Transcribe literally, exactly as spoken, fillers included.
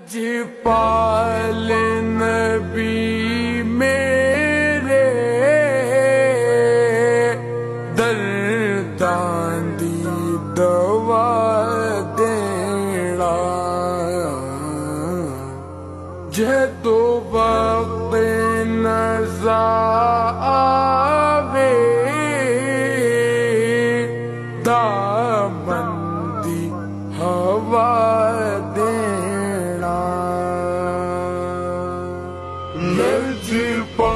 लजपाल नबी मेरे दर्दां दी दवा देना जदों वक्त नज़ा आवे दामन दी हवा देना लजपाल